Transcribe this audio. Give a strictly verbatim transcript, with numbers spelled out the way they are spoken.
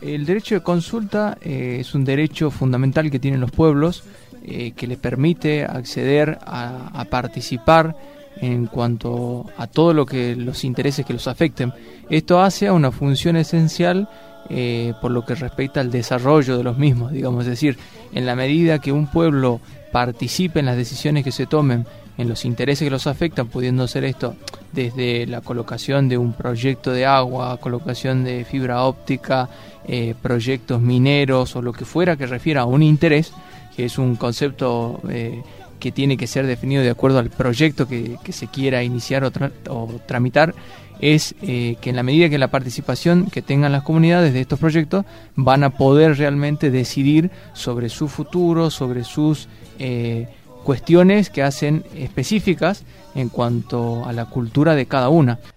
El derecho de consulta eh, es un derecho fundamental que tienen los pueblos, eh, que les permite acceder a, a participar en cuanto a todo lo que los intereses que los afecten. Esto hace a una función esencial eh, por lo que respecta al desarrollo de los mismos, digamos, es decir, en la medida que un pueblo participe en las decisiones que se tomen, en los intereses que los afectan, pudiendo ser esto desde la colocación de un proyecto de agua, colocación de fibra óptica, eh, proyectos mineros o lo que fuera que refiera a un interés, que es un concepto eh, que tiene que ser definido de acuerdo al proyecto que, que se quiera iniciar o, tra o tramitar, es eh, que en la medida que la participación que tengan las comunidades de estos proyectos van a poder realmente decidir sobre su futuro, sobre sus eh, cuestiones que hacen específicas en cuanto a la cultura de cada una.